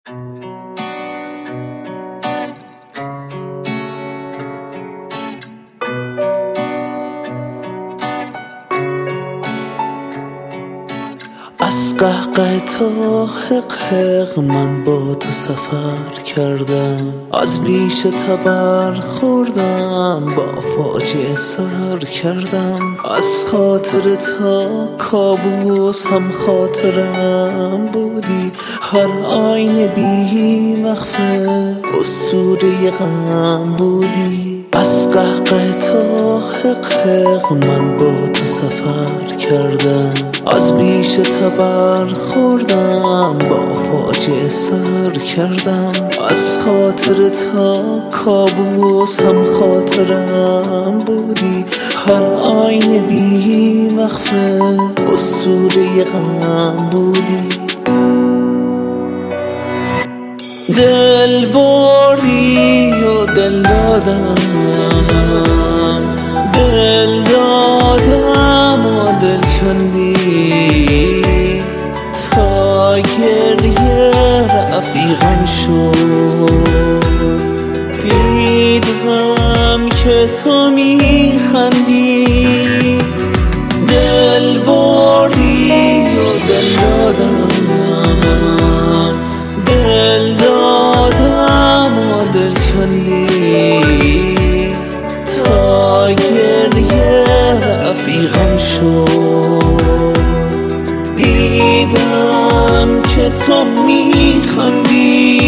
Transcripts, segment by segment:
از قهقه تا حق من با تو سفر کردم، از ریشه تبر خوردم، با فاجعه سر کردم. از خاطر تا کابوس هم خاطرم بودی، هر آینه بی وقفه اسطوره غم بودی. از قهقه تا حق من با تو سفر کردم، از ریشه تبر خوردم، با فاجعه سر کردم. از خاطر تا کابوس هم خاطرم بودی، هر آینه بی وقفه اسطوره غم بودی. دل بردی و دل دادم، دل دادم و دل کندی، تا گریه رفیقم شد. دیدم که تو میخندی، دل بردی و دل دادم، دل دادم و دل کندی، تا گریه رفیقم شد. دیدم که تو میخندی.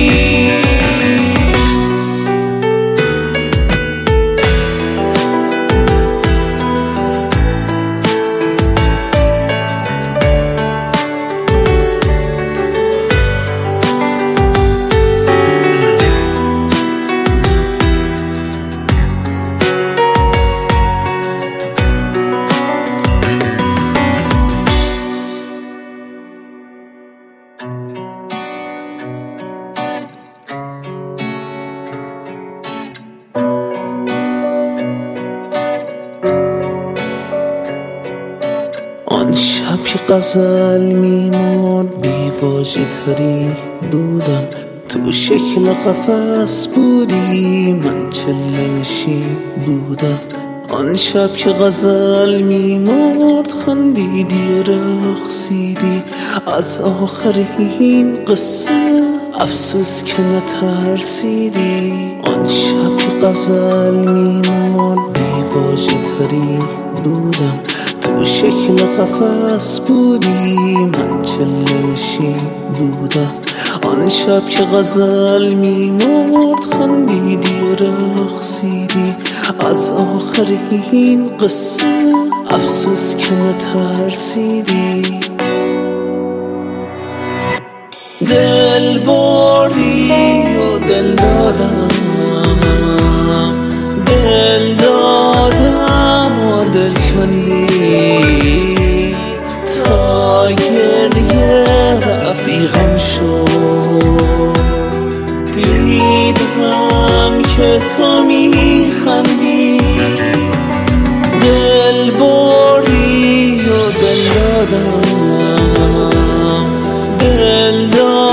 آن شب که غزل میمرد بی واژه تری بودم، تو شکل قفس بودی، من چله نشین بودم. آن شب که غزل میمرد خندیدی رقصیدی، از آخر این قصه افسوس که نترسیدی. آن شب که غزل میمرد بی واژه تری بودم، تو شکل قفس بودی، من چله نشین بودم. آن شب که غزل میمرد خندیدی و رقصیدی، از آخر این قصه افسوس که نترسیدی. دل بردی و دل دادم، دل دادم و دل کندی، تا گریه رفیقم شد. دیدم که تو میخندی، دل بردی و دل دادم، دل دادم